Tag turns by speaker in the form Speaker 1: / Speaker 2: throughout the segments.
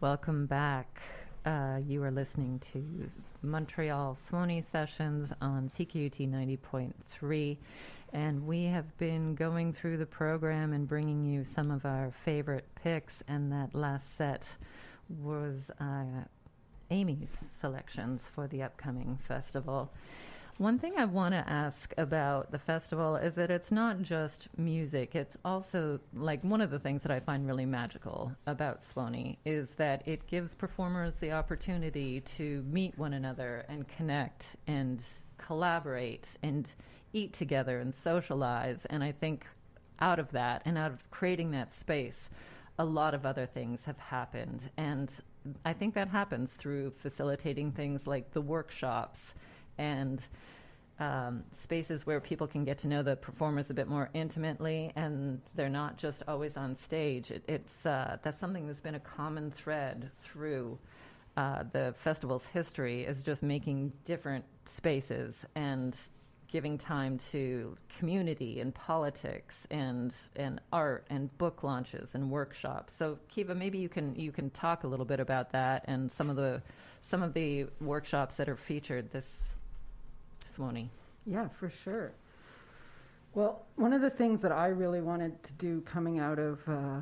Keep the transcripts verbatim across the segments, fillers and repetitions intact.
Speaker 1: Welcome back. Uh, you are listening to Montreal Swanee Sessions on C Q U T ninety point three, and we have been going through the program and bringing you some of our favorite picks, and that last set was uh, Amy's selections for the upcoming festival. One thing I want to ask about the festival is that it's not just music. It's also, like, one of the things that I find really magical about Swanee is that it gives performers the opportunity to meet one another and connect and collaborate and eat together and socialize. And I think out of that and out of creating that space, a lot of other things have happened. And I think that happens through facilitating things like the workshops and um, spaces where people can get to know the performers a bit more intimately, and they're not just always on stage. It, it's uh, that's something that's been a common thread through uh, the festival's history, is just making different spaces and giving time to community and politics and and art and book launches and workshops. So Kiva, maybe you can you can talk a little bit about that and some of the some of the workshops that are featured this Swanee.
Speaker 2: Yeah, for sure. Well, one of the things that I really wanted to do coming out of uh,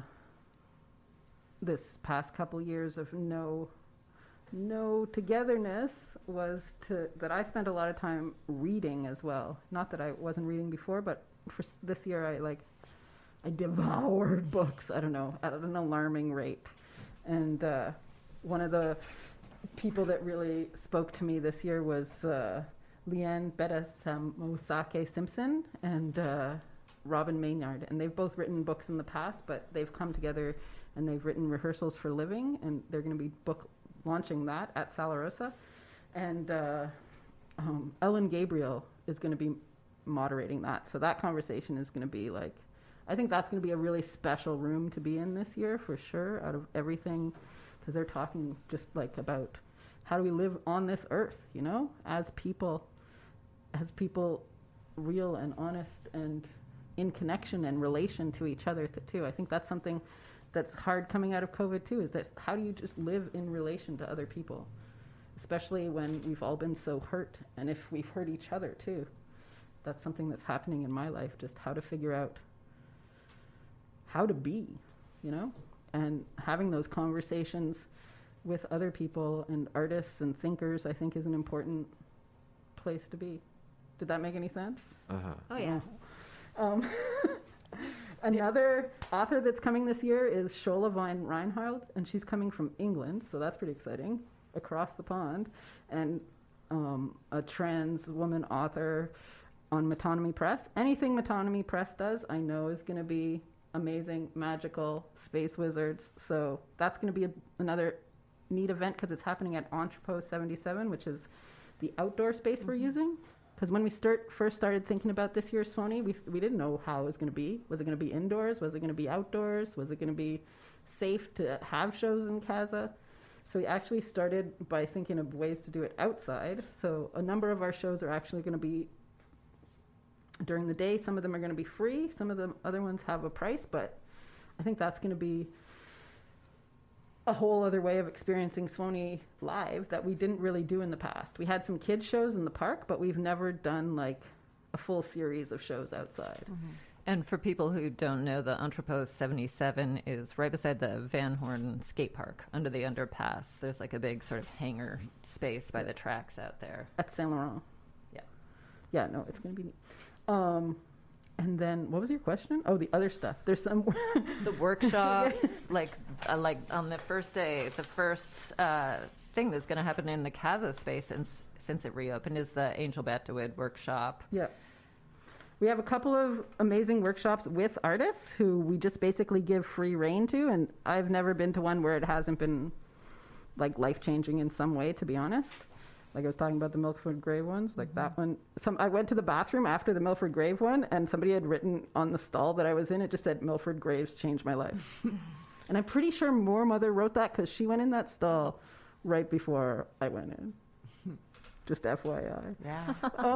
Speaker 2: this past couple years of no no togetherness was to that I spent a lot of time reading as well. Not that I wasn't reading before, but for s- this year I like I devoured books. I don't know, at an alarming rate. And uh, one of the people that really spoke to me this year was uh, Leanne Betta-Samosake Simpson and uh, Robin Maynard, and they've both written books in the past, but they've come together and they've written Rehearsals for Living, and they're going to be book launching that at Sala Rosa. And uh, um, Ellen Gabriel is going to be moderating that, so that conversation is going to be like, I think that's going to be a really special room to be in this year for sure, out of everything, because they're talking just like about how do we live on this earth, you know, as people, as people real and honest and in connection and relation to each other th- too. I think that's something that's hard coming out of COVID too, is that how do you just live in relation to other people, especially when we've all been so hurt, and if we've hurt each other too. That's something that's happening in my life, just how to figure out how to be, you know, and having those conversations with other people and artists and thinkers, I think, is an important place to be. Did that make any sense?
Speaker 3: Uh-huh.
Speaker 1: Oh, yeah.
Speaker 2: Um, another author that's coming this year is Shola Vine Reinhardt, and she's coming from England, so that's pretty exciting, across the pond, and um, a trans woman author on Metonymy Press. Anything Metonymy Press does, I know, is going to be amazing, magical, space wizards, so that's going to be a, another neat event, because it's happening at Entrepot seventy-seven, which is the outdoor space mm-hmm. we're using. Because when we start first started thinking about this year's Swanee, we we didn't know how it was going to be. Was it going to be indoors? Was it going to be outdoors? Was it going to be safe to have shows in Casa? So we actually started by thinking of ways to do it outside. So a number of our shows are actually going to be during the day. Some of them are going to be free. Some of the other ones have a price, but I think that's going to be a whole other way of experiencing Swanee live that we didn't really do in the past. We had some kids shows in the park, but we've never done like a full series of shows outside.
Speaker 1: Mm-hmm. And for people who don't know, the Entrepot seventy-seven is right beside the Van Horn skate park under the underpass. There's like a big sort of hangar space by the tracks out there.
Speaker 2: At Saint Laurent.
Speaker 1: Yeah.
Speaker 2: Yeah, no, it's going to be neat. Um, And then, what was your question? Oh, the other stuff. There's some
Speaker 1: the workshops, like uh, like on the first day, the first uh, thing that's going to happen in the Casa space since since it reopened is the Angel Batdewood workshop.
Speaker 2: Yeah, we have a couple of amazing workshops with artists who we just basically give free rein to, and I've never been to one where it hasn't been like life changing in some way, to be honest. Like I was talking about the Milford Grave ones, like mm-hmm. that one. Some I went to the bathroom after the Milford Grave one, and somebody had written on the stall that I was in, it just said, "Milford Graves changed my life." And I'm pretty sure Moore Mother wrote that because she went in that stall right before I went in. Just F Y I.
Speaker 1: Yeah.
Speaker 2: Oh.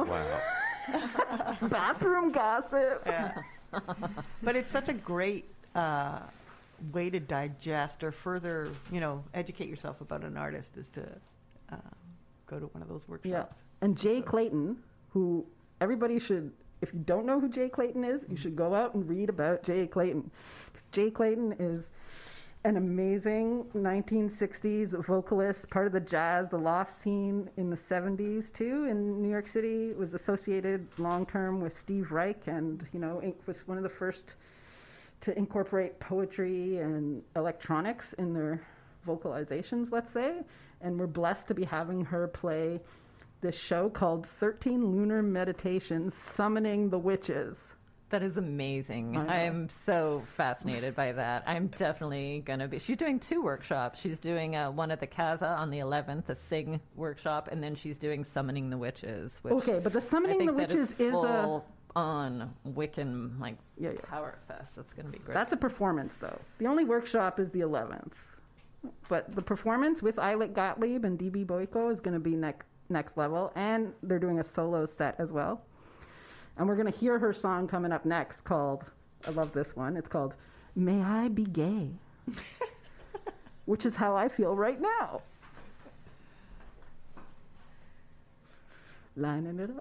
Speaker 3: Wow.
Speaker 2: Bathroom gossip.
Speaker 4: Yeah. But it's such a great uh,
Speaker 3: way to digest or further, you know, educate yourself about an artist is to uh, go to one of those workshops.
Speaker 2: Yeah. And Jay
Speaker 3: So-
Speaker 2: Clayton, who everybody should, if you don't know who Jay Clayton is, you should go out and read about Jay Clayton. 'Cause Jay Clayton is an amazing nineteen sixties vocalist, part of the jazz, the loft scene in the seventies too in New York City. Was associated long term with Steve Reich, and you know, it was one of the first to incorporate poetry and electronics in their vocalizations, let's say. And we're blessed to be having her play this show called thirteen Lunar Meditations, Summoning the Witches.
Speaker 1: That is amazing.
Speaker 2: I know.
Speaker 1: I'm so fascinated by that. I'm definitely going to be. She's doing two workshops. She's doing uh, one at the Casa on the eleventh, a sing workshop, and then she's doing Summoning the Witches. Which
Speaker 2: Okay, but the
Speaker 1: I
Speaker 2: Summoning
Speaker 1: think
Speaker 2: the
Speaker 1: that
Speaker 2: Witches is, a
Speaker 1: full on Wiccan like
Speaker 2: Yeah, yeah.
Speaker 1: power fest. That's going to be great.
Speaker 2: that's a performance though. The only workshop is the eleventh. But the performance with Eilert Gottlieb and D B Boyko is going to be next next level, and they're doing a solo set as well. And we're going to hear her song coming up next called, I love this one, it's called May I Be Gay, which is how I feel right now. Lining it up.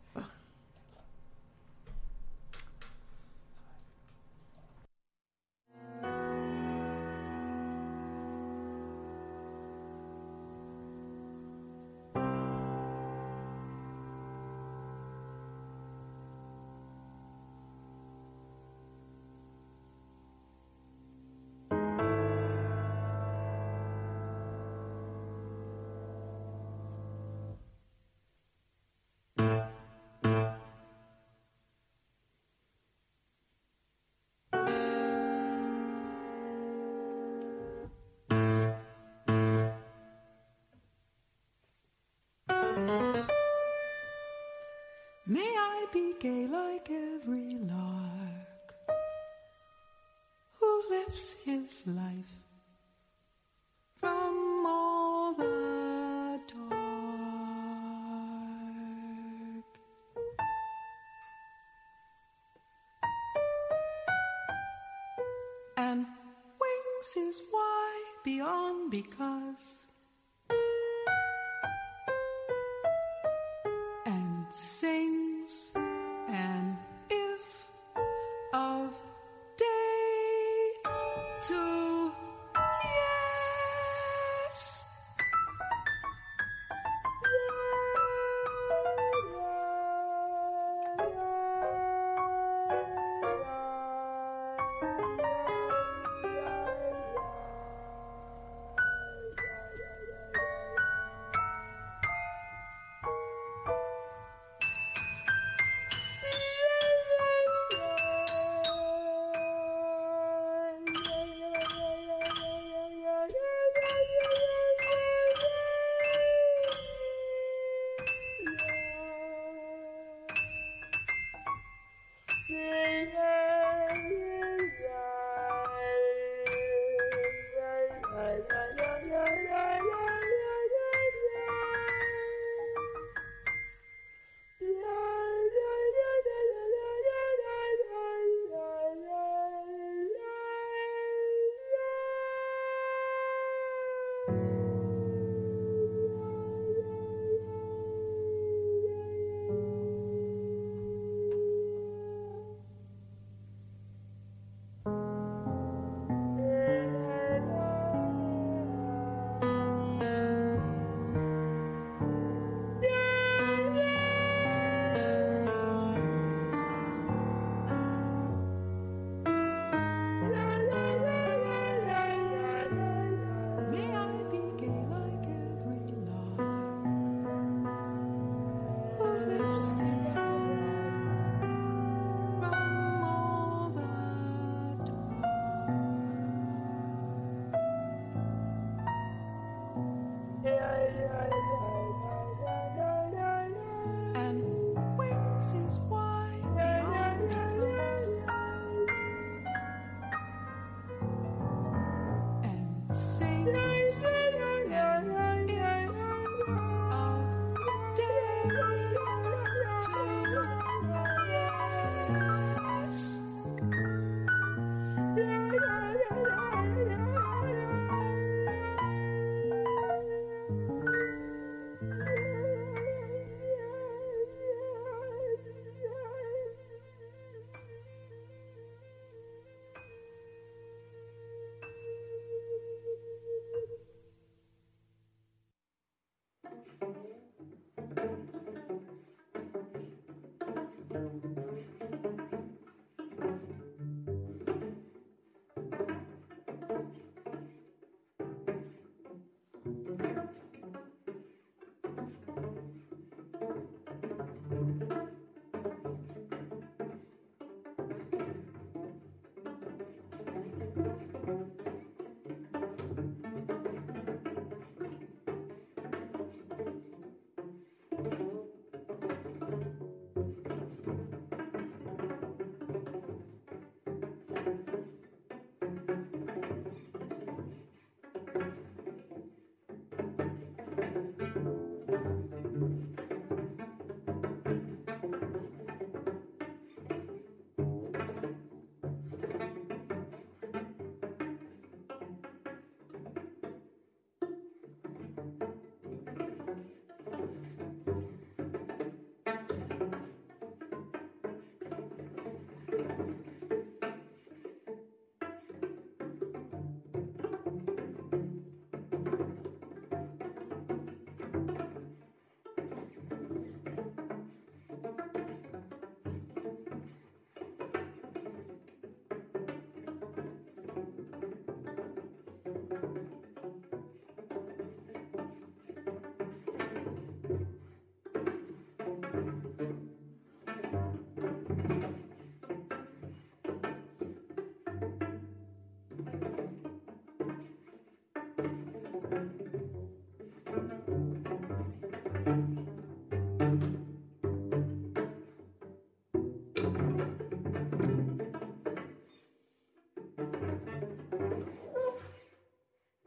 Speaker 4: May I be gay like every lark who lives his life from all the dark, and wings is why beyond because, and sings, and if of day to yes.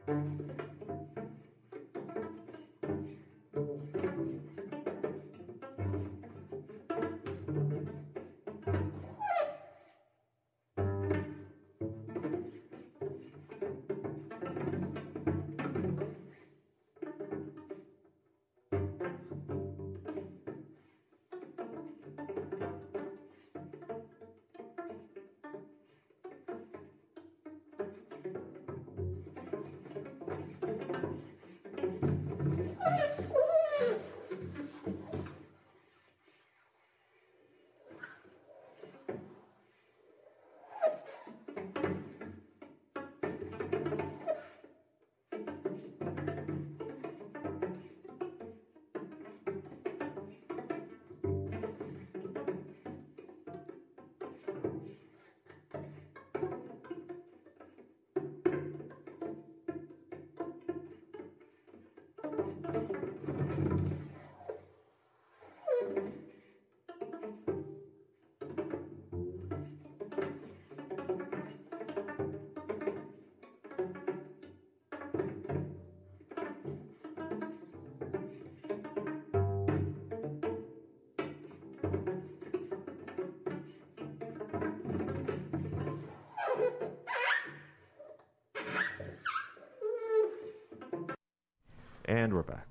Speaker 5: And we're back.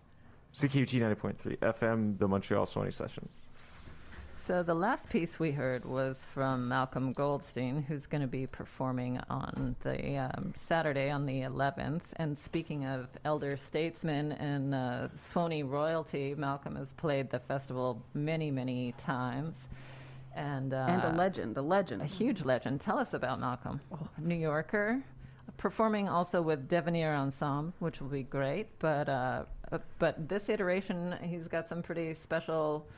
Speaker 5: C Q U T ninety point three F M, the Montreal Sony Sessions.
Speaker 1: So the last piece we heard was from Malcolm Goldstein, who's going to be performing on the um, Saturday on the eleventh. And speaking of elder statesmen and uh, Sony royalty, Malcolm has played the festival many, many times. And, uh,
Speaker 2: And a legend, a legend.
Speaker 1: a huge legend. Tell us about Malcolm. New Yorker, performing also with Devenir Ensemble, which will be great. But uh, uh, but this iteration, he's got some pretty special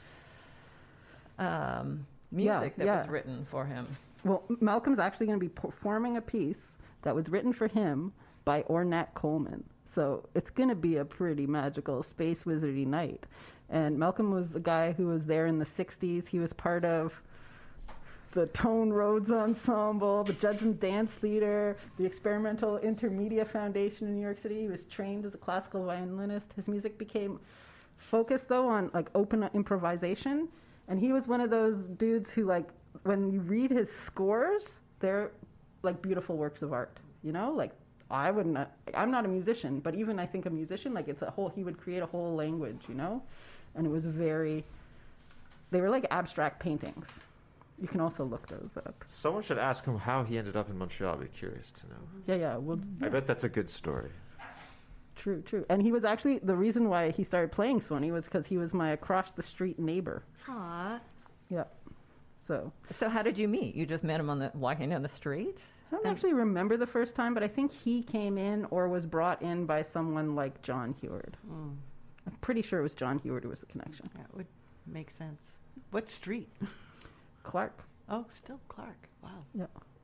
Speaker 1: um, music
Speaker 2: Yeah,
Speaker 1: that
Speaker 2: yeah.
Speaker 1: was written for him.
Speaker 2: Well, Malcolm's actually going to be performing a piece that was written for him by Ornette Coleman. So it's going to be a pretty magical space wizardy night. And Malcolm was a guy who was there in the sixties. He was part of the Tone Rhodes Ensemble, the Judge and Dance Theater, the Experimental Intermedia Foundation in New York City. He was trained as a classical violinist. His music became focused, though, on like open improvisation. And he was one of those dudes who, like, when you read his scores, they're like beautiful works of art. You know, like I wouldn't. I'm not a musician, but even I think a musician, like it's a whole. He would create a whole language. You know, and it was very. They were like abstract paintings. You can also look those up.
Speaker 5: Someone should ask him how he ended up in Montreal. I'd be curious to know.
Speaker 2: Yeah, yeah. Well,
Speaker 5: I bet that's a good story.
Speaker 2: True, true. And he was actually the reason why he started playing Sony was because he was my across the street neighbor.
Speaker 1: Aw.
Speaker 2: Yeah. So
Speaker 1: So how did you meet? You just met him on the walking down the street?
Speaker 2: I don't actually remember the first time, but I think he came in or was brought in by someone like John Heward.
Speaker 3: Mm.
Speaker 2: I'm pretty sure it was John Heward who was the connection.
Speaker 3: That would make sense. What street?
Speaker 2: Clark.
Speaker 3: Oh, still Clark. Wow.
Speaker 2: Yeah.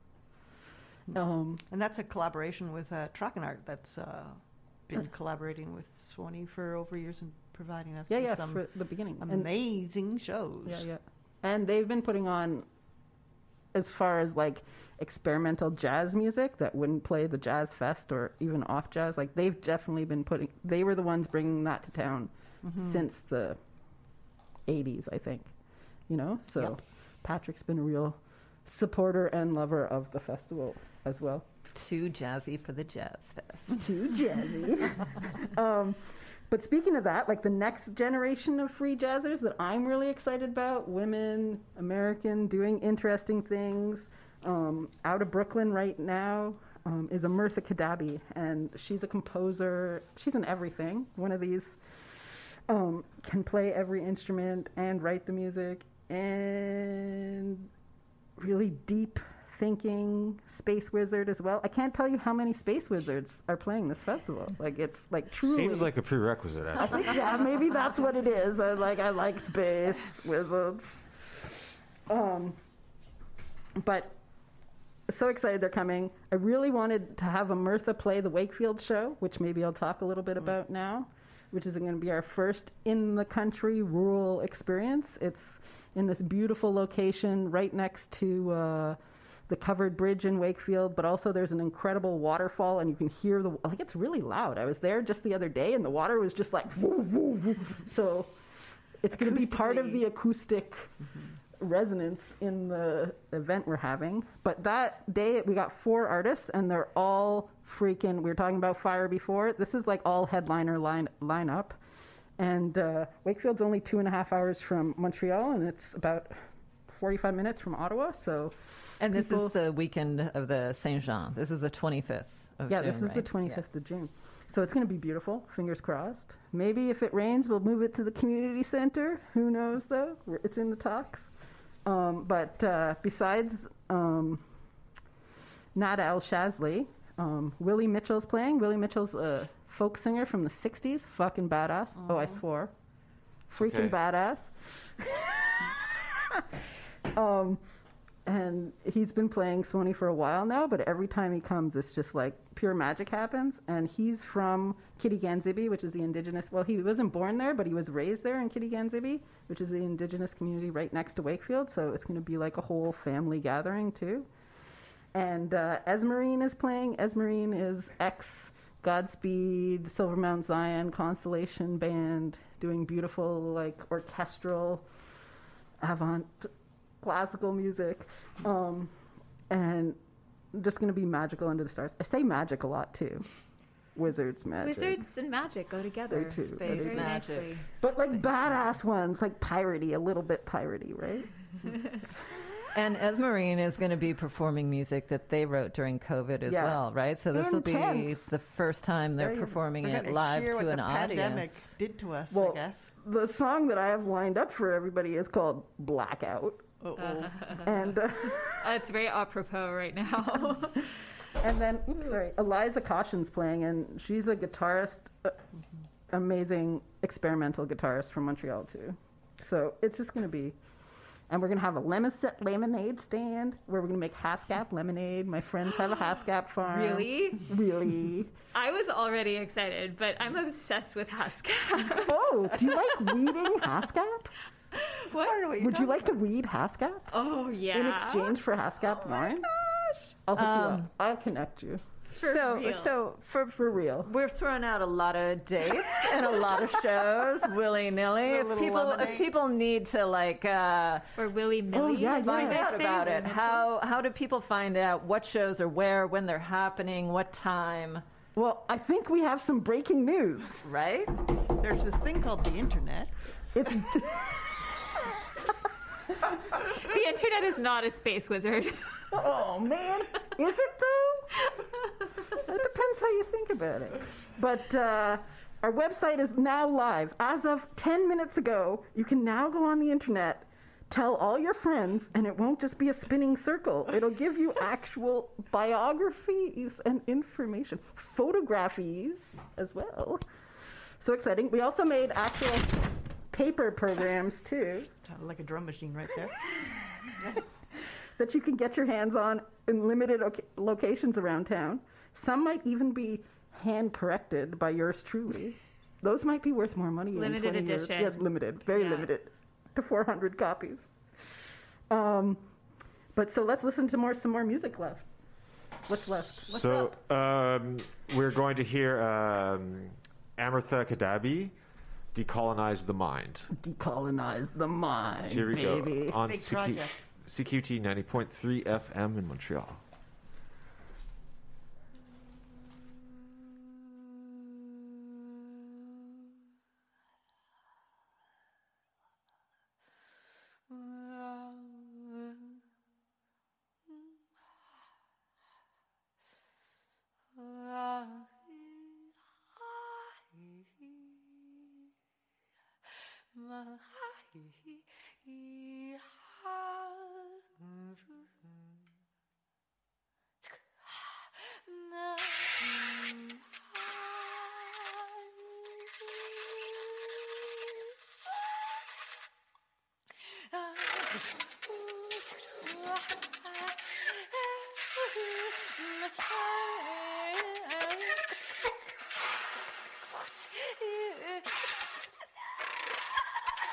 Speaker 2: Um,
Speaker 3: And that's a collaboration with uh, Trockenart that's uh, been collaborating with Sony for over years and providing us
Speaker 2: yeah,
Speaker 3: with
Speaker 2: yeah,
Speaker 3: some
Speaker 2: for the beginning. And-
Speaker 3: amazing shows.
Speaker 2: Yeah, yeah. And they've been putting on, as far as like experimental jazz music that wouldn't play the Jazz Fest or even off jazz, like they've definitely been putting, they were the ones bringing that to town
Speaker 3: Mhm.
Speaker 2: since the eighties, I think. You know? So
Speaker 3: Yep.
Speaker 2: Patrick's been a real supporter and lover of the festival as well.
Speaker 1: Too jazzy for the Jazz Fest.
Speaker 2: Too jazzy. um, but speaking of that, like the next generation of free jazzers that I'm really excited about, women, American, doing interesting things, um, out of Brooklyn right now, um, is Amirtha Kadabi. And she's a composer. She's an everything. One of these um, can play every instrument and write the music and really deep thinking space wizard as well. I can't tell you how many space wizards are playing this festival. Like it's like truly.
Speaker 5: Seems like a prerequisite,
Speaker 2: I
Speaker 5: actually.
Speaker 2: think, yeah, maybe that's what it is. I like I like space wizards. Um, but so excited they're coming. I really wanted to have Amirtha play the Wakefield show, which maybe I'll talk a little bit about now, which is going to be our first in the country rural experience. It's in this beautiful location right next to uh, the covered bridge in Wakefield, but also there's an incredible waterfall, and you can hear the, like, it's really loud. I was there just the other day, and the water was just like, woo, woo, woo. So it's going to be part of the acoustic mm-hmm. resonance in the event we're having. But that day, we got four artists, and they're all freaking, we were talking about Fire before. This is like all headliner line lineup. And uh, Wakefield's only two and a half hours from Montreal, and it's about forty-five minutes from Ottawa. So,
Speaker 1: and this
Speaker 2: people,
Speaker 1: is the weekend of the Saint Jean. This is the twenty-fifth of
Speaker 2: yeah,
Speaker 1: June.
Speaker 2: this is
Speaker 1: right?
Speaker 2: the twenty-fifth
Speaker 1: yeah.
Speaker 2: of June. So it's going to be beautiful. Fingers crossed. Maybe if it rains, we'll move it to the community center. Who knows, though? It's in the talks. Um, but uh, besides um, Nada El Shazli, um, Willie Mitchell's playing. Willie Mitchell's a folk singer from the sixties. Fucking badass. Aww. Oh, I swore. Freaking okay. badass. um, and he's been playing Sony for a while now, but every time he comes, it's just like pure magic happens. And he's from Kidiganzibi, which is the indigenous, well, he wasn't born there, but he was raised there in Kidiganzibi, which is the indigenous community right next to Wakefield. So it's going to be like a whole family gathering, too. And uh, Esmerine is playing. Esmerine is ex Godspeed, Silver Mount Zion, Constellation Band, doing beautiful, like, orchestral, avant classical music. Um, and just going to be magical under the stars. I say magic a lot, too. Wizards, magic.
Speaker 6: Wizards and magic go together.
Speaker 2: They too.
Speaker 1: Space
Speaker 2: Very
Speaker 1: magic.
Speaker 6: nicely.
Speaker 2: But, like, badass ones, like piratey, a little bit piratey, right?
Speaker 1: And Esmerine is going to be performing music that they wrote during COVID as
Speaker 2: Yeah.
Speaker 1: well, right? So this will be
Speaker 2: Intense.
Speaker 1: the first time they're
Speaker 2: Very-
Speaker 1: performing
Speaker 3: We're
Speaker 1: it
Speaker 3: gonna
Speaker 1: live
Speaker 3: hear
Speaker 1: to
Speaker 3: what
Speaker 1: an
Speaker 3: the pandemic
Speaker 1: audience.
Speaker 3: did to us,
Speaker 2: Well,
Speaker 3: I guess.
Speaker 2: the song that I have lined up for everybody is called Blackout.
Speaker 3: Uh-oh.
Speaker 2: And uh,
Speaker 6: Uh, it's very apropos right now.
Speaker 2: and then, oops, sorry, Eliza Caution's playing, and she's a guitarist, uh, amazing experimental guitarist from Montreal, too. So it's just going to be, and we're going to have a lemon lemonade stand where we're going to make Haskap lemonade. My friends have a Haskap farm.
Speaker 6: Really?
Speaker 2: Really.
Speaker 6: I was already excited, but I'm obsessed with Haskap.
Speaker 2: Oh, do you like weeding Haskap?
Speaker 6: What?
Speaker 3: I don't know what you're
Speaker 2: Would you
Speaker 3: talking
Speaker 2: like to weed Haskap
Speaker 6: Oh, yeah.
Speaker 2: in exchange for Haskap
Speaker 6: Oh,
Speaker 2: wine?
Speaker 6: gosh.
Speaker 2: I'll hook you
Speaker 1: Um,
Speaker 2: up. I'll connect you.
Speaker 6: For
Speaker 1: so,
Speaker 6: real.
Speaker 1: so for
Speaker 2: For real.
Speaker 1: we're throwing out a lot of dates and a lot of shows willy nilly.
Speaker 3: A
Speaker 1: If
Speaker 3: little
Speaker 1: people, if
Speaker 3: lemonade.
Speaker 1: people need to like uh,
Speaker 6: Or Willy Millie.
Speaker 2: Oh, yeah,
Speaker 6: as
Speaker 1: find
Speaker 6: they
Speaker 1: out
Speaker 6: say,
Speaker 1: about
Speaker 6: Willy
Speaker 1: it,
Speaker 6: Mitchell.
Speaker 1: how how do people find out what shows are where, when they're happening, what time,
Speaker 2: Well, I think we have some breaking news.
Speaker 1: right?
Speaker 3: about. There's this thing called the internet.
Speaker 2: It's
Speaker 6: The internet is not a space wizard.
Speaker 2: oh man, is it though? It depends how you think about it. But uh, our website is now live. As of ten minutes ago, you can now go on the internet, tell all your friends, and it won't just be a spinning circle. It'll give you actual biographies and information, photographies as well. So exciting. We also made actual paper programs too
Speaker 3: Sounded like a drum machine right there.
Speaker 2: that you can get your hands on in limited oca- locations around town. Some might even be hand corrected by yours truly. Those might be worth more money.
Speaker 6: Limited
Speaker 2: in twenty years.
Speaker 6: edition.
Speaker 2: Yes, limited, very
Speaker 6: Yeah.
Speaker 2: limited, to four hundred copies. Um, but so let's listen to more some more music left. What's left? What's
Speaker 5: so
Speaker 2: up?
Speaker 5: um, we're going to hear um, Amrita Kadabi, Decolonize the Mind.
Speaker 2: Decolonize the mind,
Speaker 5: Here we
Speaker 2: baby.
Speaker 5: go on
Speaker 3: Big
Speaker 5: C Q,
Speaker 3: project.
Speaker 5: C Q T ninety point three F M in Montreal.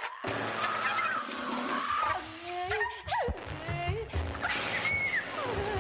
Speaker 4: Yeah.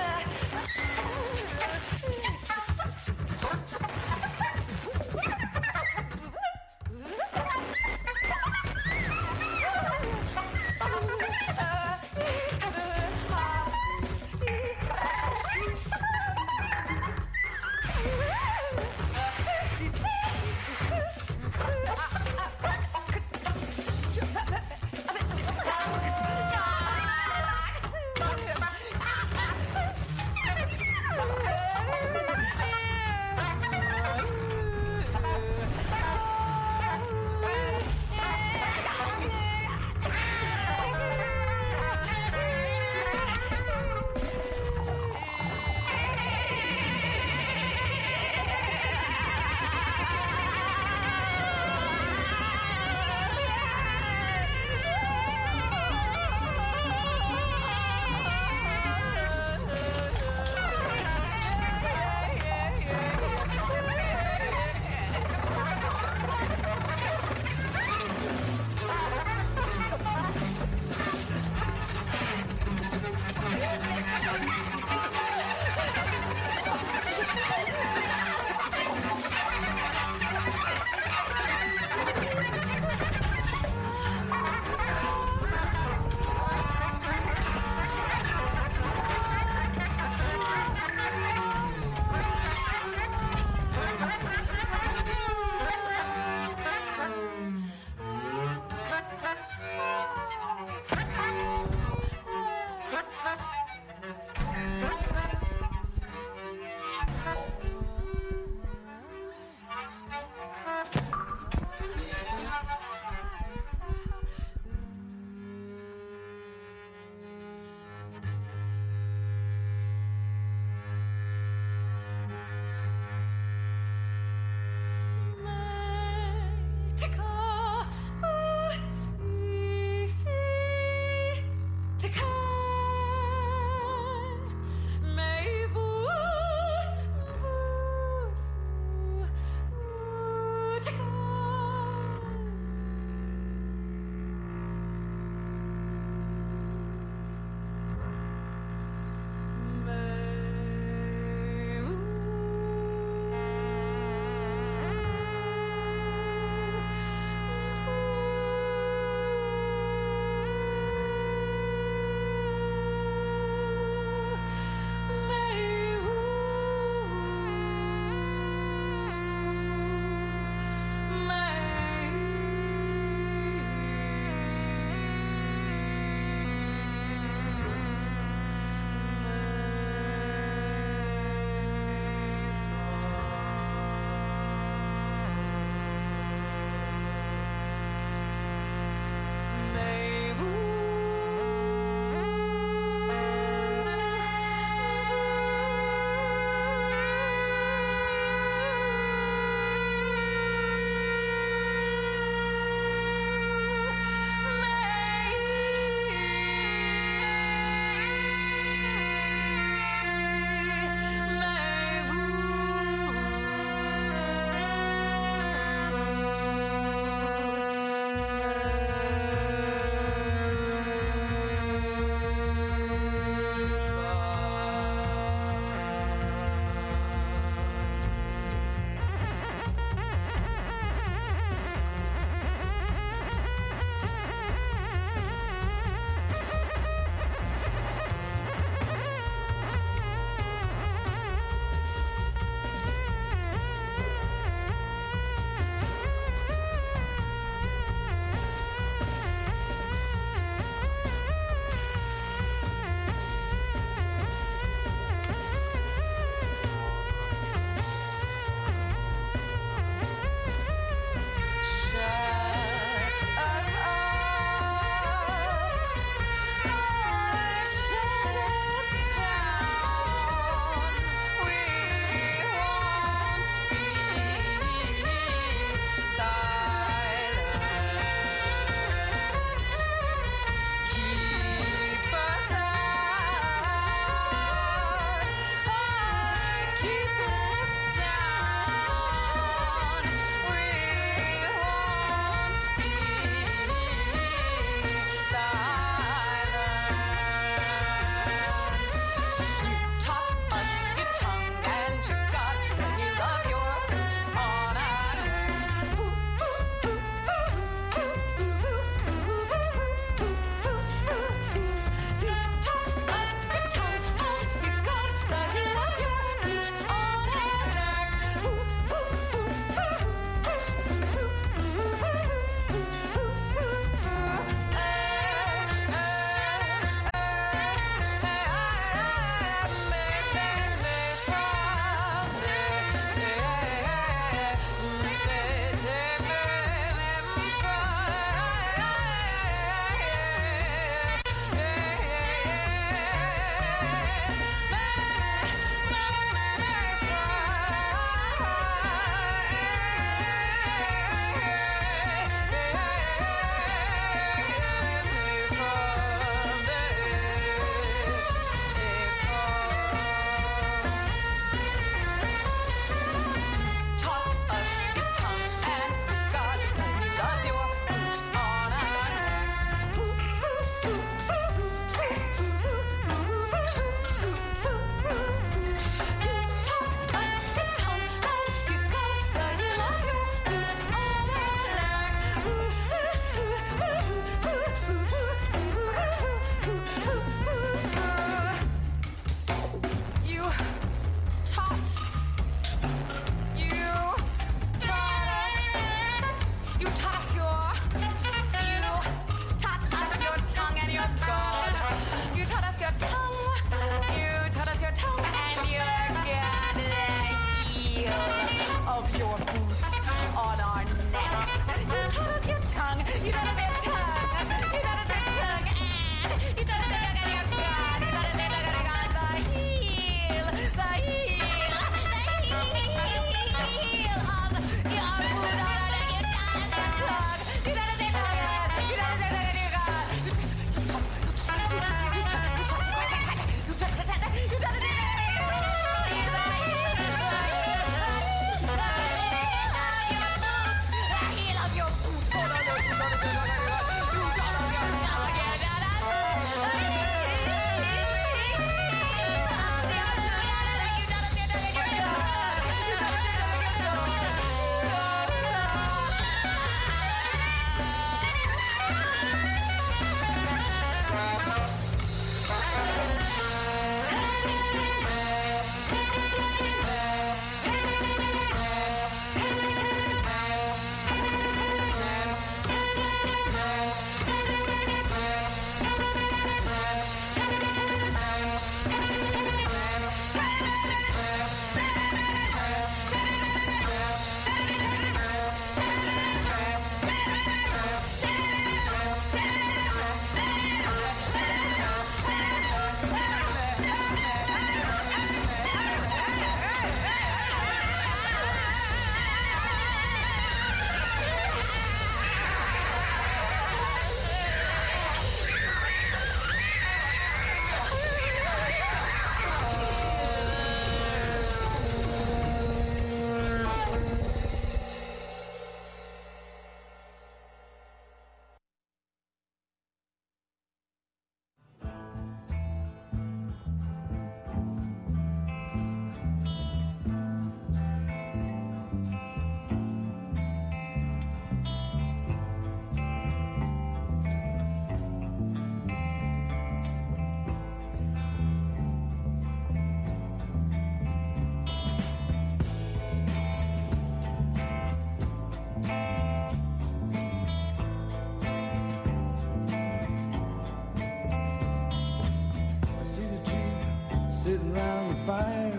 Speaker 7: sitting around the fire,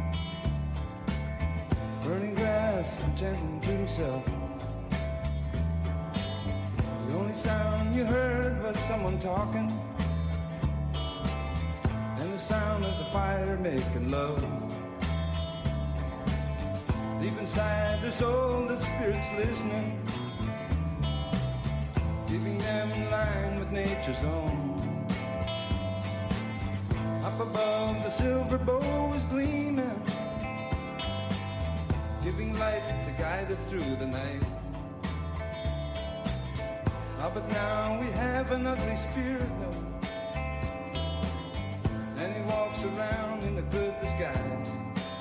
Speaker 7: burning grass and chanting to himself. The only sound you heard was someone talking, and the sound of the fire making love. Deep inside their soul, the spirit's listening, keeping them in line with nature's own. Up above, the silver bow is gleaming, giving light to guide us through the night. Ah, but now we have an ugly spirit, no, and he walks around in a good disguise,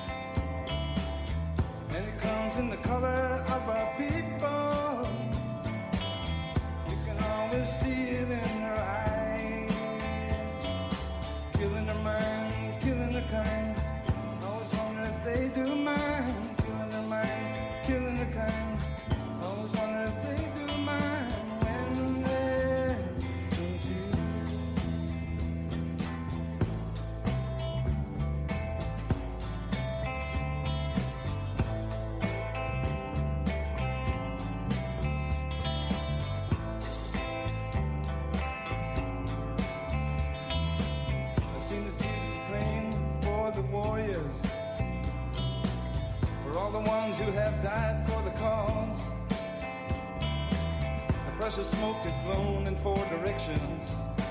Speaker 7: and he comes in the color of our people. You can always see it in her eyes, killing their mind, killing their kind. I always wonder if they do mind, killing their mind, killing their kind. I always wonder if they do mind when they don't you. I've seen the chief praying for the warriors, for all the ones who have died for the cause. The precious smoke is blown in four directions.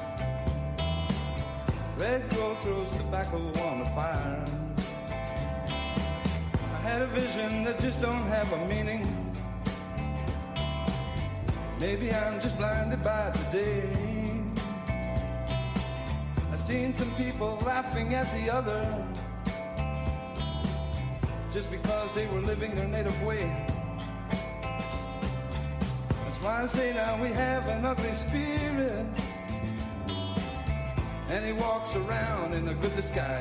Speaker 7: Red glow throws tobacco on the fire. I had a vision that just don't have a meaning. Maybe I'm just blinded by today. I've seen some people laughing at the other, just because they were living their native way. That's why I say now we have an ugly spirit, and he walks around in a good disguise.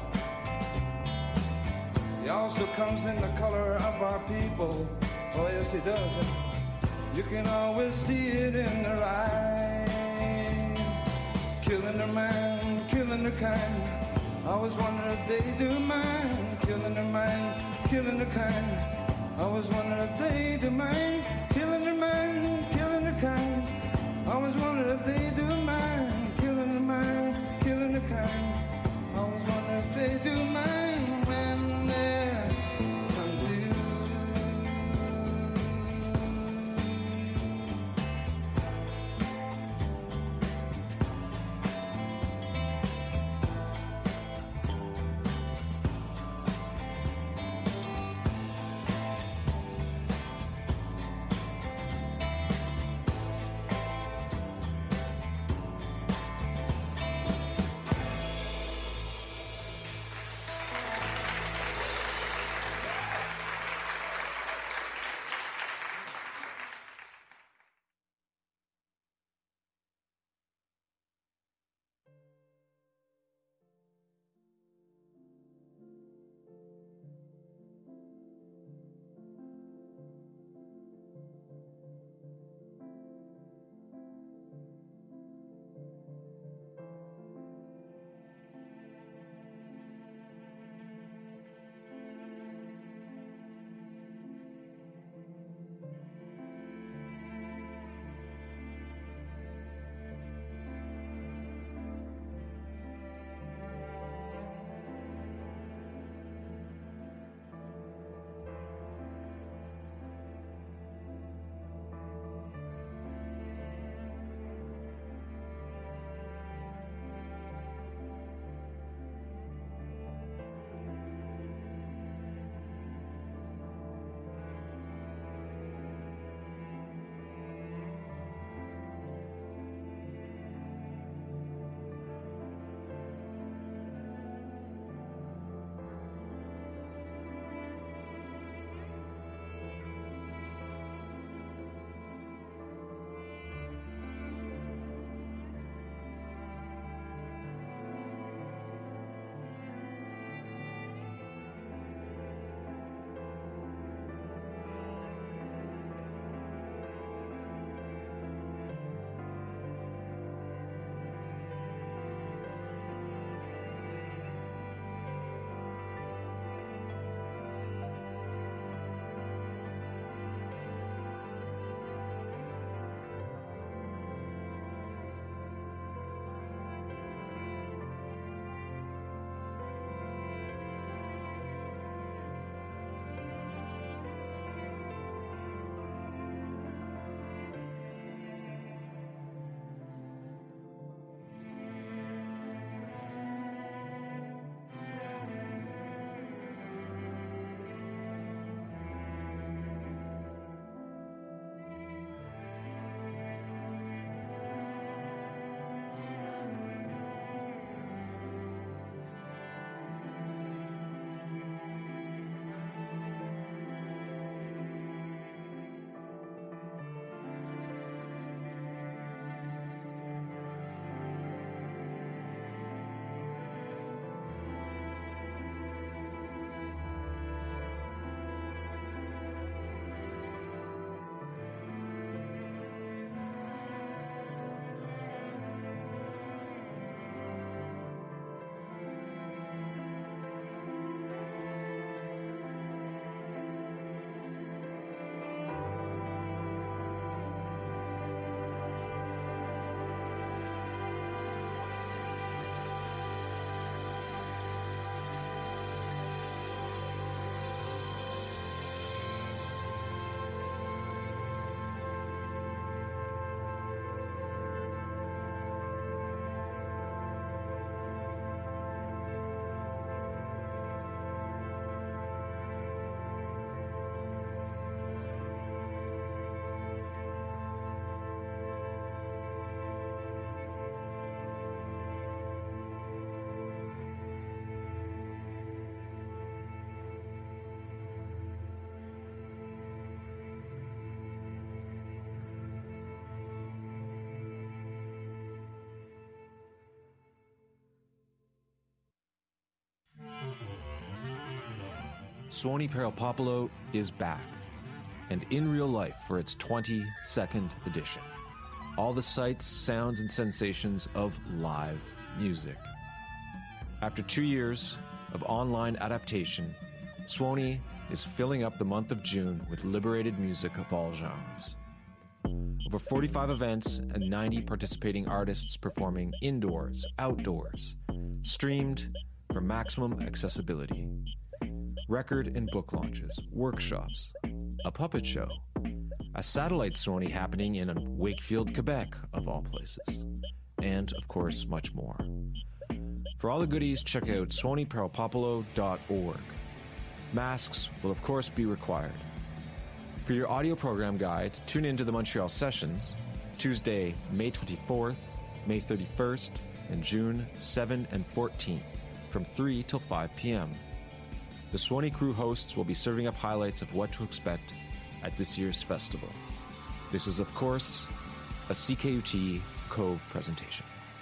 Speaker 7: He also comes in the color of our people. Oh yes, he does. You can always see it in their eyes, killing their mind, killing their kind. I always wonder if they do mind, killing their mind, killing their kind. I always wonder if they do mind, killing their mind, killing their kind. I always wonder if they do mind, killing their mind, killing their kind. I always wonder if they do mind when they're confused.
Speaker 8: Suoni Perilpopolo is back, and in real life for its twenty-second edition. All the sights, sounds, and sensations of live music. After two years of online adaptation, Suoni is filling up the month of June with liberated music of all genres. Over forty-five events and ninety participating artists performing indoors, outdoors, streamed for maximum accessibility. Record and book launches, workshops, a puppet show, a satellite Suoni happening in Wakefield, Quebec, of all places, and, of course, much more. For all the goodies, check out suoni perilpopolo dot org. Masks will, of course, be required. For your audio program guide, tune in to the Montreal Sessions, Tuesday, May twenty-fourth, May thirty-first, and June seventh and fourteenth, from three till five p.m. The Suoni crew hosts will be serving up highlights of what to expect at this year's festival. This is, of course, a C K U T co-presentation.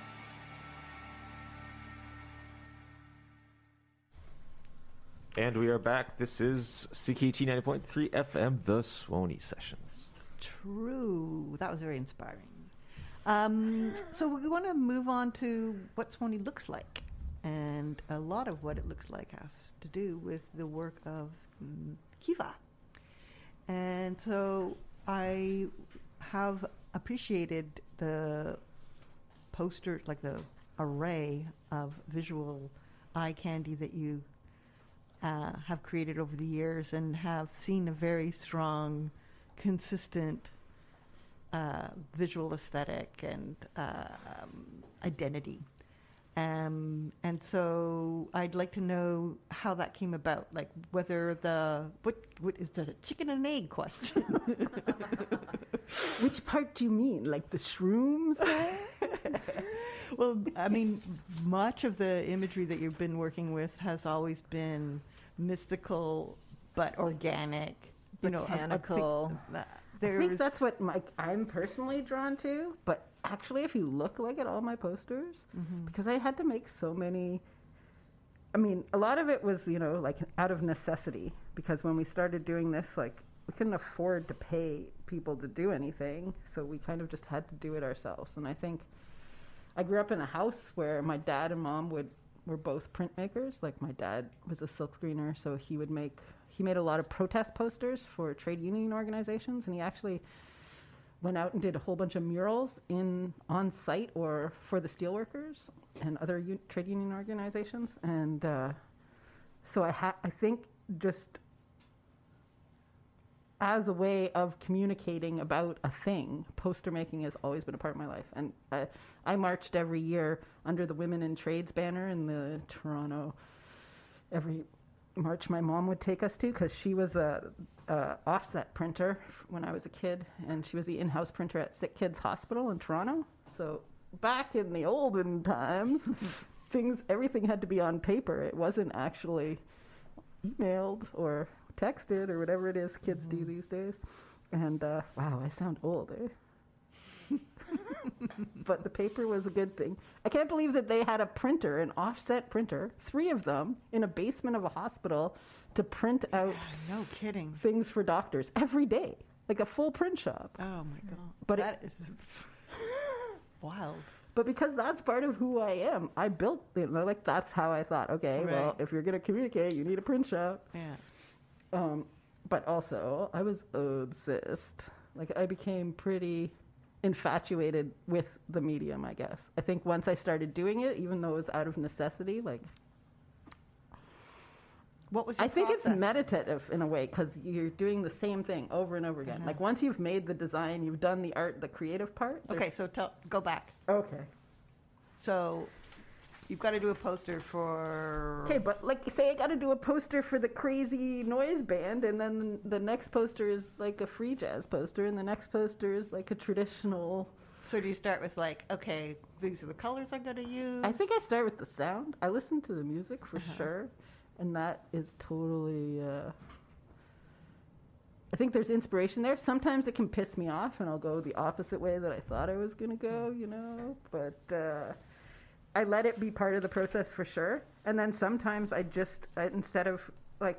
Speaker 5: And we are back. This is C K U T ninety point three F M, the Suoni Sessions.
Speaker 3: True. That was very inspiring. Um, so we want to move on to what Suoni looks like. And a lot of what it looks like has to do with the work of mm, Kiva. And so I have appreciated the poster, like the array of visual eye candy that you uh, have created over the years, and have seen a very strong, consistent uh, visual aesthetic and uh, um, identity. Um, and so I'd like to know how that came about, like whether the, what, what is that, a chicken and egg question?
Speaker 2: Which part do you mean? Like the shrooms?
Speaker 3: Well, I mean, much of the imagery that you've been working with has always been mystical but organic. You
Speaker 1: Botanical.
Speaker 3: Know, I, I think,
Speaker 2: I think that's what my, I'm personally drawn to, but actually if you look like at all my posters,
Speaker 3: mm-hmm.
Speaker 2: because I had to make so many, I mean, a lot of it was, you know, like out of necessity, because when we started doing this, like, we couldn't afford to pay people to do anything, so we kind of just had to do it ourselves. And I think I grew up in a house where my dad and mom would were both printmakers. Like, my dad was a silkscreener, so he would make, he made a lot of protest posters for trade union organizations, and he actually went out and did a whole bunch of murals in on site or for the steelworkers and other u- trade union organizations. And uh, so I ha- I think just as a way of communicating about a thing, poster making has always been a part of my life. And I, I marched every year under the Women in Trades banner in the Toronto, every march my mom would take us to, because she was a, a offset printer when I was a kid, and she was the in-house printer at Sick Kids Hospital in Toronto. So back in the olden times, things, everything had to be on paper. It wasn't actually emailed or texted or whatever it is kids mm-hmm. do these days. And uh, wow, I sound old, eh? But the paper was a good thing. I can't believe that they had a printer, an offset printer, three of them, in a basement of a hospital to print out
Speaker 3: no kidding
Speaker 2: things for doctors every day, like a full print shop.
Speaker 3: Oh my god!
Speaker 2: But
Speaker 3: that
Speaker 2: it,
Speaker 3: is wild.
Speaker 2: But because that's part of who I am, I built, you know, like that's how I thought. Okay,
Speaker 3: right.
Speaker 2: Well, if you're going to communicate, you need a print shop.
Speaker 3: Yeah.
Speaker 2: Um, but also, I was obsessed. Like, I became pretty infatuated with the medium, I guess. I think once I started doing it, even though it was out of necessity, like,
Speaker 3: what was your
Speaker 2: I think
Speaker 3: process?
Speaker 2: It's meditative in a way, because you're doing the same thing over and over again.
Speaker 3: Uh-huh.
Speaker 2: Like, once you've made the design, you've done the art, the creative part.
Speaker 3: Okay, so tell, go back.
Speaker 2: Okay.
Speaker 3: So you've got to do a poster for...
Speaker 2: Okay, but like, say I got to do a poster for the crazy noise band, and then the next poster is like a free jazz poster, and the next poster is like a traditional...
Speaker 3: So do you start with like, okay, these are the colors I'm going to use?
Speaker 2: I think I start with the sound. I listen to the music for uh-huh. sure, and that is totally... Uh, I think there's inspiration there. Sometimes it can piss me off, and I'll go the opposite way that I thought I was going to go, you know, but... Uh, I let it be part of the process for sure. And then sometimes I just, I, instead of like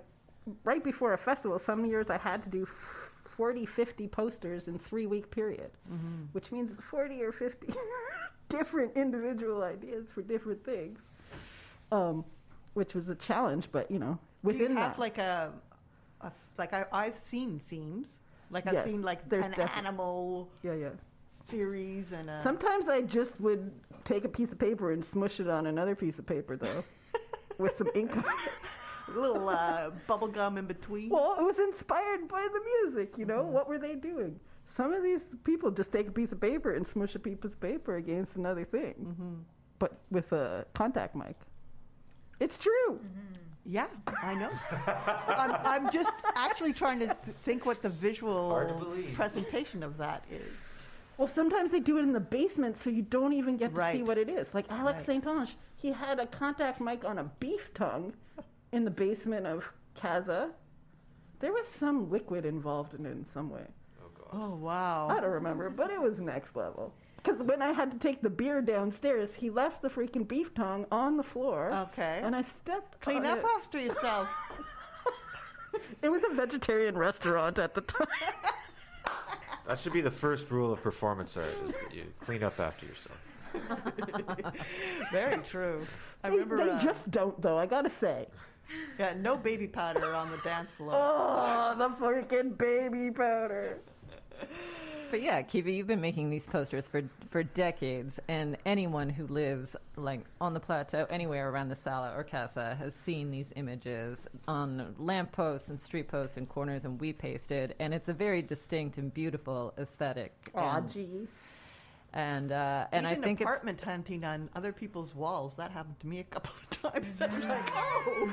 Speaker 2: right before a festival, some years I had to do forty, fifty posters in three week period,
Speaker 3: Mm-hmm.
Speaker 2: which means forty or fifty different individual ideas for different things, um, which was a challenge, but you know, within
Speaker 3: Do you have
Speaker 2: that.
Speaker 3: like a, a like I, I've seen themes, like I've
Speaker 2: Yes,
Speaker 3: seen like
Speaker 2: there's
Speaker 3: an
Speaker 2: defi-
Speaker 3: animal
Speaker 2: yeah, yeah.
Speaker 3: series and a,
Speaker 2: Sometimes I just would take a piece of paper and smush it on another piece of paper, though, with some ink on it.
Speaker 3: little uh, bubble gum in between.
Speaker 2: Well, it was inspired by the music, you know?
Speaker 3: Mhm.
Speaker 2: What were they doing? Some of these people just take a piece of paper and smush a piece of paper against another thing,
Speaker 3: Mm-hmm.
Speaker 2: but with a contact mic. It's true.
Speaker 3: Yeah, I know. I'm, I'm just actually trying to th- think what the
Speaker 5: Hard to
Speaker 3: visual
Speaker 5: believe.
Speaker 3: presentation of that is.
Speaker 2: Well, sometimes they do it in the basement, so you don't even get to see
Speaker 3: Right.
Speaker 2: what it is. Like Alex
Speaker 3: Right.
Speaker 2: Saint Ange, he had a contact mic on a beef tongue in the basement of Casa. There was some liquid involved in it in some way.
Speaker 5: Oh god.
Speaker 3: Oh, wow.
Speaker 2: I don't remember, but it was next level. Because when I had to take the beer downstairs, he left the freaking beef tongue on the floor.
Speaker 3: Okay.
Speaker 2: And I stepped
Speaker 3: Clean
Speaker 2: on
Speaker 3: up
Speaker 2: it.
Speaker 3: after yourself.
Speaker 2: It was a vegetarian restaurant at the time.
Speaker 5: That should be the first rule of performance art: is that you clean up after yourself.
Speaker 3: Very true. I
Speaker 2: They,
Speaker 3: remember.
Speaker 2: they
Speaker 3: uh,
Speaker 2: just don't, though, I gotta say.
Speaker 3: yeah, no baby powder on the dance floor.
Speaker 2: Oh, the freaking baby powder.
Speaker 1: But yeah, Kiva, you've been making these posters for for decades, and anyone who lives like on the plateau, anywhere around the Sala or Casa, has seen these images on lampposts and street posts and corners, and we pasted, and it's a very distinct and beautiful aesthetic.
Speaker 2: Aw,
Speaker 1: and
Speaker 2: gee.
Speaker 1: and, uh, and I
Speaker 3: Even
Speaker 1: think it's
Speaker 3: apartment hunting on other people's walls. That happened to me a couple of times. I was like, oh.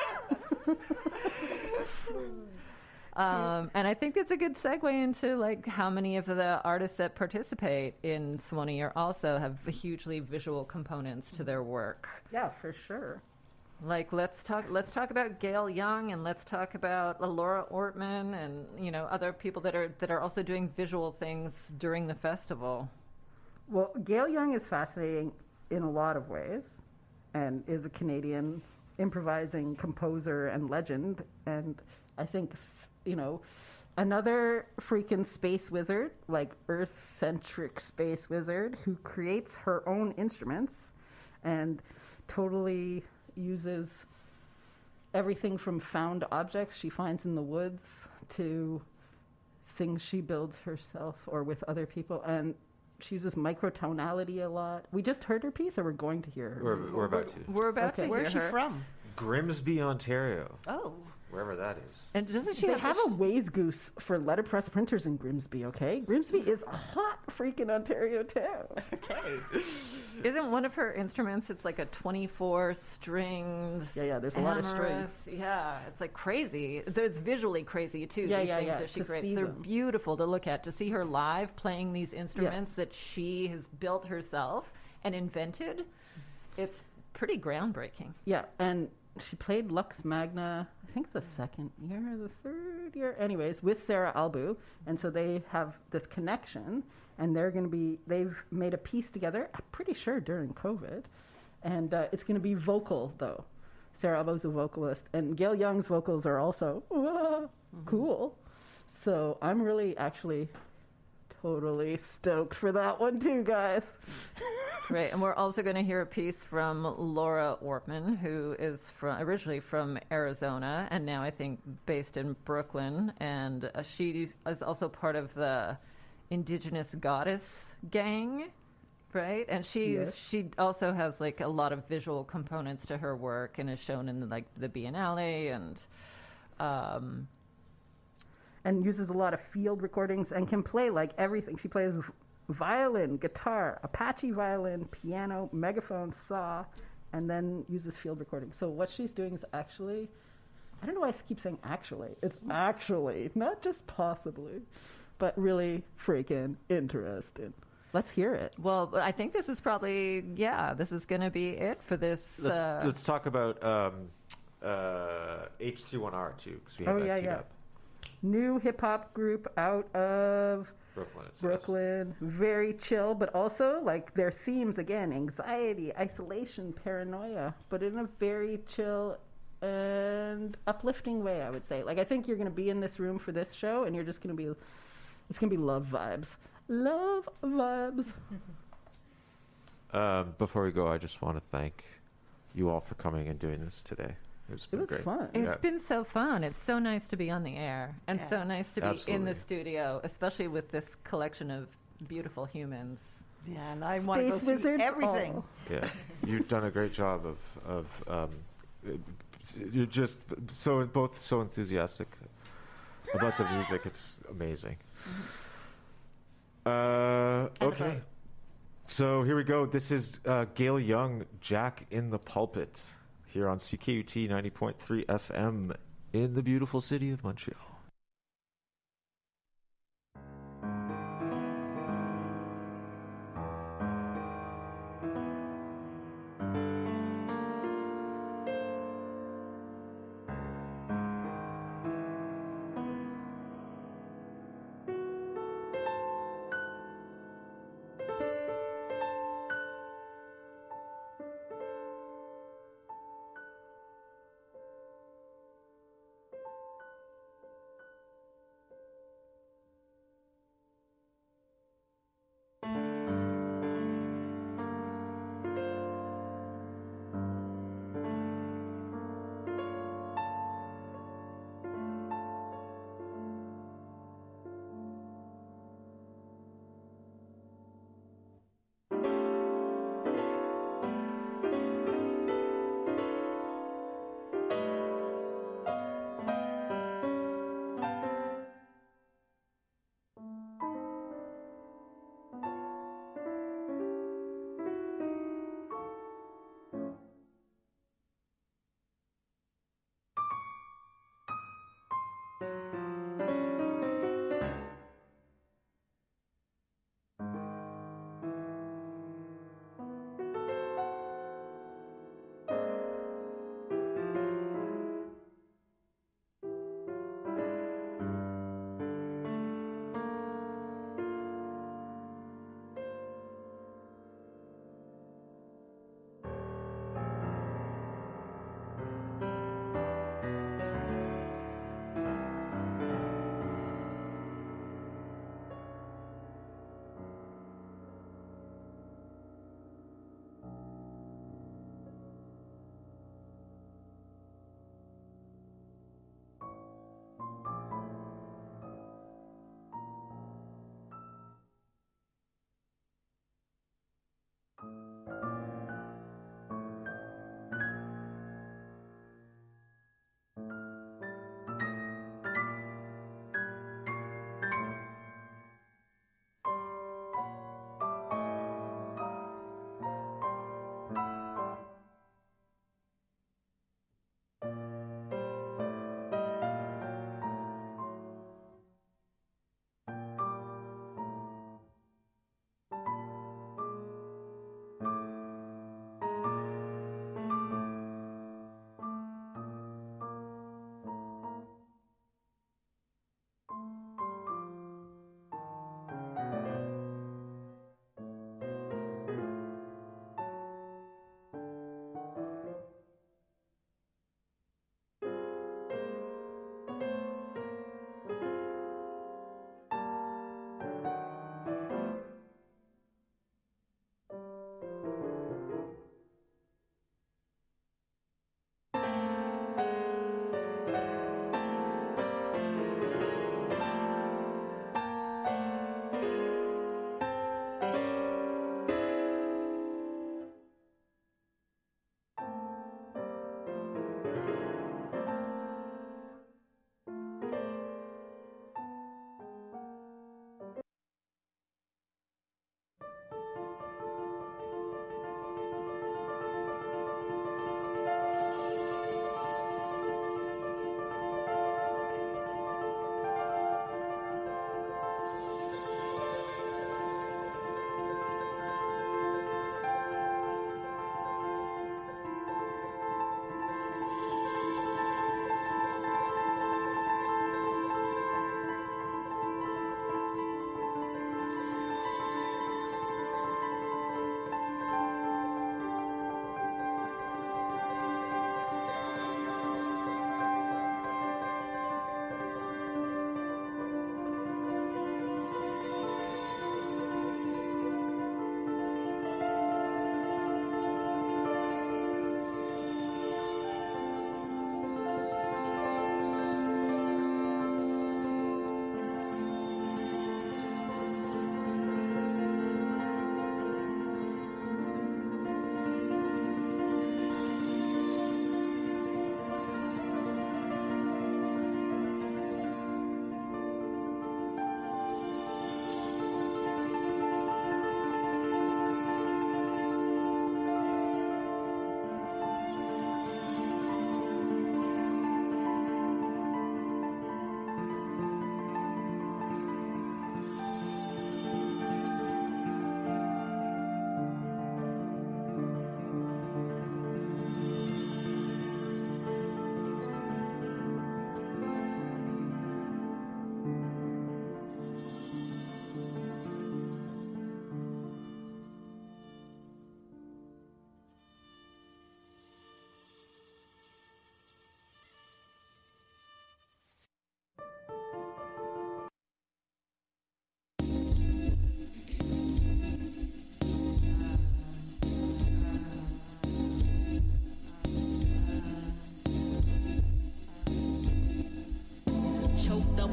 Speaker 1: Um, and I think it's a good segue into like how many of the artists that participate in Swanee are also have hugely visual components to their work.
Speaker 2: Yeah, for sure.
Speaker 1: Like let's talk let's talk about Gail Young, and let's talk about Laura Ortman, and you know other people that are that are also doing visual things during the festival.
Speaker 2: Well, Gail Young is fascinating in a lot of ways and is a Canadian improvising composer and legend. And I think, you know, another freaking space wizard, like Earth-centric space wizard, who creates her own instruments and totally uses everything from found objects she finds in the woods to things she builds herself or with other people. And she uses microtonality a lot. We just heard her piece, or we're going to hear her
Speaker 5: We're,
Speaker 2: piece?
Speaker 5: we're about to.
Speaker 1: We're about
Speaker 2: Okay.
Speaker 1: to
Speaker 3: Where's
Speaker 1: hear
Speaker 3: she
Speaker 1: her.
Speaker 3: from?
Speaker 5: Grimsby, Ontario,
Speaker 3: Oh.
Speaker 5: wherever that is.
Speaker 1: And doesn't she
Speaker 2: They
Speaker 1: have,
Speaker 2: have
Speaker 1: a
Speaker 2: a Waze Goose for letterpress printers in Grimsby, okay? Grimsby is a hot freaking Ontario town.
Speaker 3: Okay.
Speaker 1: Isn't one of her instruments? It's like a twenty-four stringed.
Speaker 2: Yeah, yeah, there's a lot of strings.
Speaker 1: amorous- Yeah, it's like crazy. It's visually crazy too.
Speaker 2: Yeah,
Speaker 1: these
Speaker 2: yeah,
Speaker 1: things
Speaker 2: yeah,
Speaker 1: that she
Speaker 2: to
Speaker 1: creates.
Speaker 2: see
Speaker 1: They're
Speaker 2: them.
Speaker 1: beautiful to look at. To see her live playing these instruments that she has built herself and invented, it's pretty groundbreaking.
Speaker 2: Yeah, and she played Lux Magna, I think the second year or the third year. Anyways, with Sarah Albu. And so they have this connection, and they're going to be, they've made a piece together, I'm pretty sure during COVID. And uh, it's going to be vocal, though. Sarah Albu's a vocalist, and Gail Young's vocals are also ah, cool. So I'm really actually totally stoked for that one, too, guys.
Speaker 1: Right, and we're also going to hear a piece from Laura Ortman, who is from, originally from Arizona and now I think based in Brooklyn, and uh, she is also part of the Indigenous Goddess gang, right? And she's
Speaker 2: Yes.
Speaker 1: she also has like a lot of visual components to her work and is shown in like the Biennale and. Um,
Speaker 2: and uses a lot of field recordings and can play like everything. She plays v- violin, guitar, Apache violin, piano, megaphone, saw, and then uses field recordings. So what she's doing is actually, I don't know why I keep saying actually. It's actually, not just possibly, but really freaking interesting. Let's hear it.
Speaker 1: well, I think this is probably yeah. This is going to be it for this.
Speaker 5: Let's,
Speaker 1: uh,
Speaker 5: let's talk about um, uh, H three one R too, because we have
Speaker 2: Oh,
Speaker 5: that
Speaker 2: yeah,
Speaker 5: queued
Speaker 2: yeah.
Speaker 5: up.
Speaker 2: New hip hop group out of
Speaker 5: Brooklyn. It says.
Speaker 2: Brooklyn, very chill, but also like their themes again: anxiety, isolation, paranoia, but in a very chill, and uplifting way, I would say. Like, I think you're going to be in this room for this show, and you're just going to be, it's going to be love vibes. Love vibes.
Speaker 5: Um, before we go, I just want to thank you all for coming and doing this today. It's
Speaker 2: It
Speaker 5: been
Speaker 2: was
Speaker 5: great.
Speaker 2: fun.
Speaker 1: It's
Speaker 5: Yeah.
Speaker 1: been so fun. It's so nice to be on the air and
Speaker 3: Yeah.
Speaker 1: so nice to be in
Speaker 5: Absolutely.
Speaker 1: the studio, especially with this collection of beautiful humans.
Speaker 3: Yeah, and I want to go
Speaker 2: Space
Speaker 3: see
Speaker 2: wizards,
Speaker 3: everything.
Speaker 2: oh.
Speaker 5: Yeah, you've done a great job of of um, you're just so both so enthusiastic about the music. It's amazing. Uh, okay, so here we go. This is uh, Gail Young, Jack in the Pulpit, here on C K U T ninety point three F M in the beautiful city of Montreal.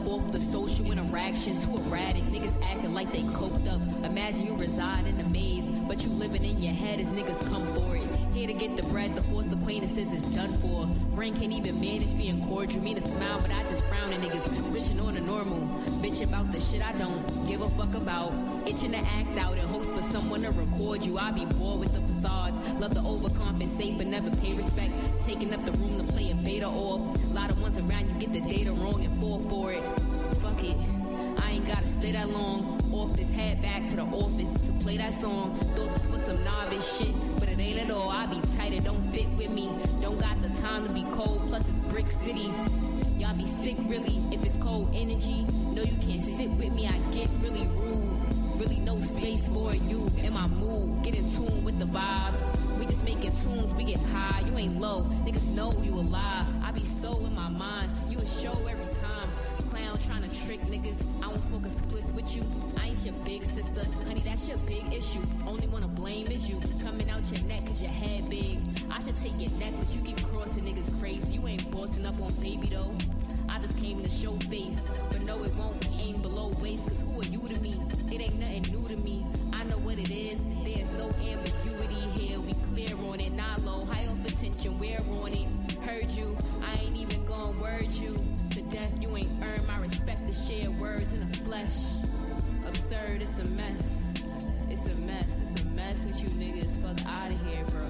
Speaker 9: off the social interaction. Too erratic, niggas acting like they coked up. Imagine you reside in a maze, but you living in your head as niggas come for it. Here to get the bread, the forced acquaintances is done for. Brain can't even manage being cordial. Mean to smile, but I just frown at niggas bitching on the normal. Bitch about the shit I don't give a fuck about. Itching to act out and host for someone to record you. I be bored with the facades. Love to overcompensate, but never pay respect. Taking up the room to play a beta off. A lot of ones around you get the data wrong and fall for it. Fuck it, I ain't gotta stay that long. Off this, head back to the office to play that song. Thought this was some novice shit, but it ain't at all. I be tight, it don't fit with me. Don't got the time to be cold, plus it's Brick City. Y'all be sick really if it's cold energy. No, you can't sit with me, I get really rude. Really no space for you in my mood. Get in tune with the vibes. We just making tunes, we get high. You ain't low, niggas know you a lie. I be so in my mind, you a show every time. Clown trying to trick niggas. I won't smoke a split with you. I ain't your big sister, honey, that's your big issue. Only one to blame is you. Coming out your neck cause your head big. I should take your necklace, you keep crossing niggas crazy. You ain't bossing up on baby though. I just came to show face, but no it won't aim below waist. Cause who are you to me? It ain't nothing new to me. I know what it is, there's no ambiguity here. We clear on it, not low, high off attention, we're on it. Heard you, I ain't even gonna word you to death. You ain't earned my respect to share words in the flesh. Absurd, it's a mess. It's a mess, it's a mess with you niggas. Fuck out of here, bro.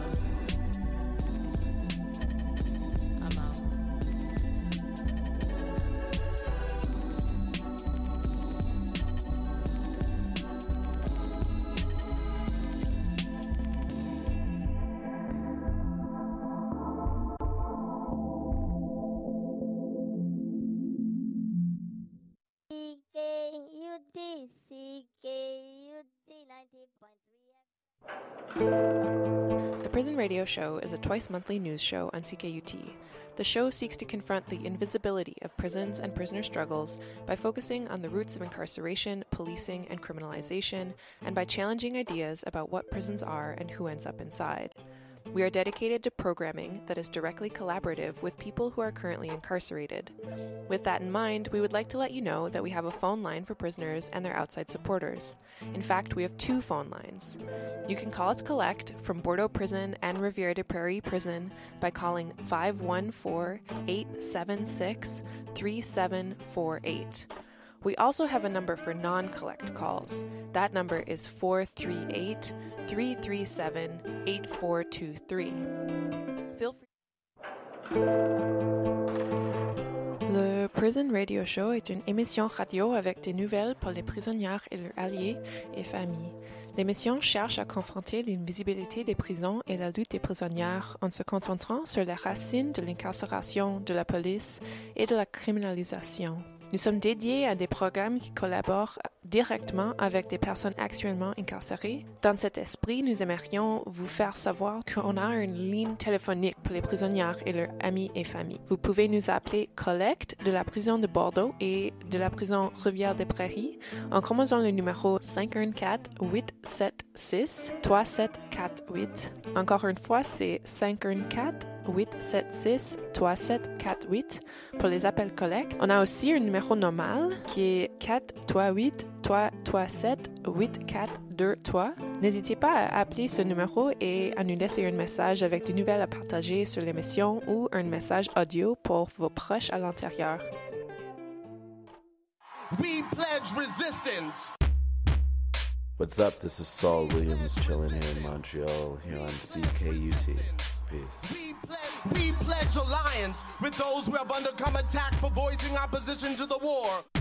Speaker 9: I'm out.
Speaker 10: The Prison Radio Show is a twice-monthly news show on C K U T. The show seeks to confront the invisibility of prisons and prisoner struggles by focusing on the roots of incarceration, policing, and criminalization, and by challenging ideas about what prisons are and who ends up inside. We are dedicated to programming that is directly collaborative with people who are currently incarcerated. With that in mind, we would like to let you know that we have a phone line for prisoners and their outside supporters. In fact, we have two phone lines. You can call us Collect from Bordeaux Prison and Rivière des Prairies Prison by calling five one four, eight seven six, three seven four eight. We also have a number for non-collect calls. That number is four three eight, three three seven, eight four two three. Feel free. Le Prison Radio Show est une émission radio avec des nouvelles pour les prisonnières et leurs alliés et familles. L'émission cherche à confronter l'invisibilité des prisons et la lutte des prisonnières en se concentrant sur les racines de l'incarcération, de la police et de la criminalisation. Nous sommes dédiés à des programmes qui collaborent directement avec des personnes actuellement incarcérées. Dans cet esprit, nous aimerions vous faire savoir qu'on a une ligne téléphonique pour les prisonnières et leurs amis et familles. Vous pouvez nous appeler Collect de la prison de Bordeaux et de la prison Rivière des Prairies en composant le numéro cinq un quatre, huit sept six, trois sept quatre huit. Encore une fois, c'est cinq un quatre, huit sept six, trois sept quatre huit pour les appels Collect. On a aussi un numéro normal qui est quatre trois huit, trois trois sept, huit quatre deux trois. N'hésitez pas à appeler ce numéro et à nous laisser un message avec des nouvelles à partager sur l'émission ou un message audio pour vos proches à l'intérieur.
Speaker 11: We pledge resistance.
Speaker 12: What's up? This is Saul Williams chilling here in Montreal, here on C K U T. Peace.
Speaker 11: We pledge, we pledge alliance with those who have undergone attack for voicing opposition to the war.